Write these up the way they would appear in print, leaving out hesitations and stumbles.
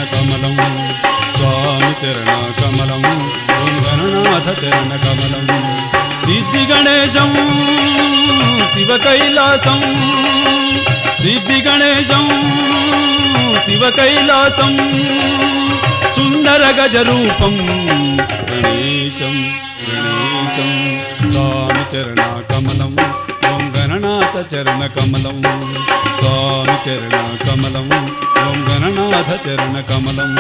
కమలం స్వామి చరణ కమలం ఓం గణనాథ చరణ కమలం సిద్ధి గణేశం శివ కైలాసం సిద్ధి గణేశం శివ కైలాసం సుందర గజ రూపం గణేశం గణేశం స్వామి చరణ కమలం ఓం గణనాథ చరణ కమలం స్వామి చరణ కమలం ఓం గణనాథ చరణ కమలం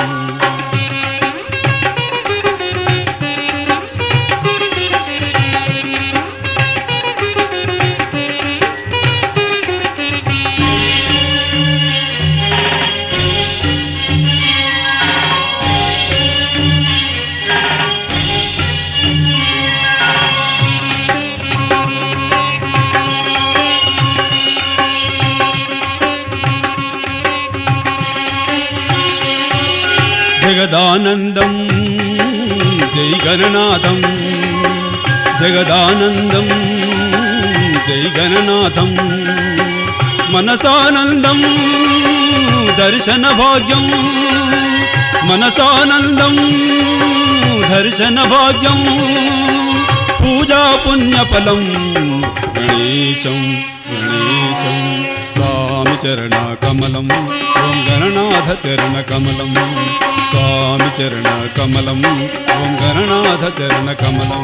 జగదానందం జై గణనాథం జగదానందం జై గణనాథం మనసానందం దర్శన భాగ్యం మనసానందం దర్శన భాగ్యం పూజా పుణ్యఫలం గణేశం గణేశం స్వామి చరణ కమలం ఓం గణనాథ చరణ కమలం స్వామి చరణ కమలం ఓం గణనాథ చరణ కమలం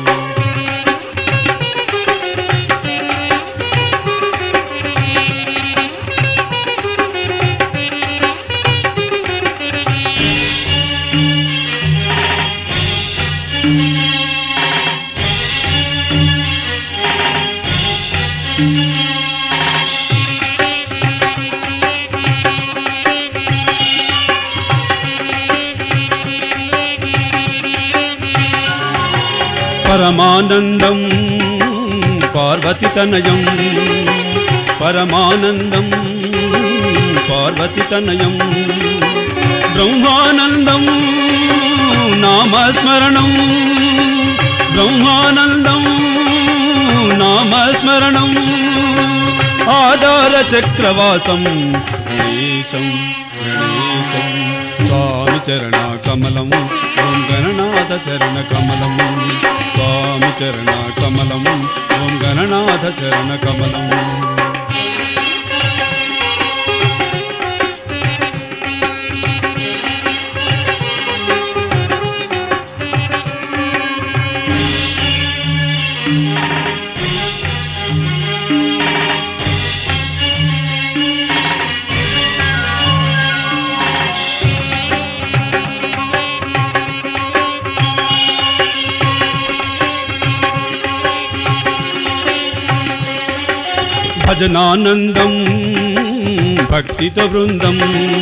పరమానందం పార్వతి తనయం పరమానందం పార్వతి తనయం బ్రహ్మానందం నామస్మరణం బ్రహ్మానందం నామస్మరణం ఆధార చక్రవాసం గణేశం గణేశం స్వామి చరణ కమలం ఓం గణనాథ చరణ కమలం స్వామి చరణ కమలం ఓం గణనాథ చరణ కమలం భజనానందం భక్తిత బృందం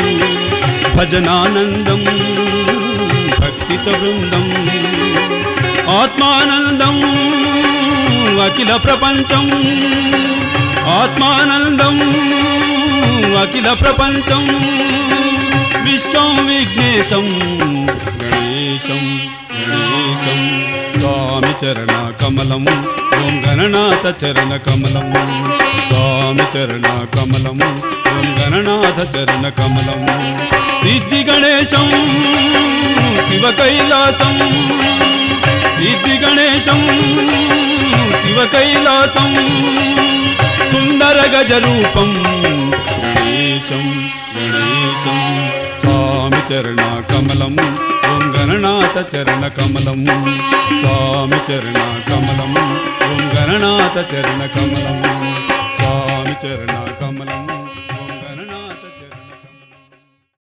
భజనానందం భక్తిత బృందం ఆత్మానందం అఖిల ప్రపంచం ఆత్మానందం అఖిల ప్రపంచం విశ్వం విఘ్నేశం గణేశం గణేశం స్వామి చరణ కమలం ఓం గణనాథ చరణ కమలం స్వామి చరణ కమలం ఓం గణనాథ చరణ కమలం సిద్ధి గణేశం శివ కైలాసం సిద్ధి గణేశం శివ కైలాసం సుందర గజ రూపం గణేశం గణేశం స్వామి చరణ కమలం ఓం గణనాథ చరణ కమలం స్వామి చరణ కమలం ఓం గణనాథ చరణ కమలం స్వామి చరణ కమలం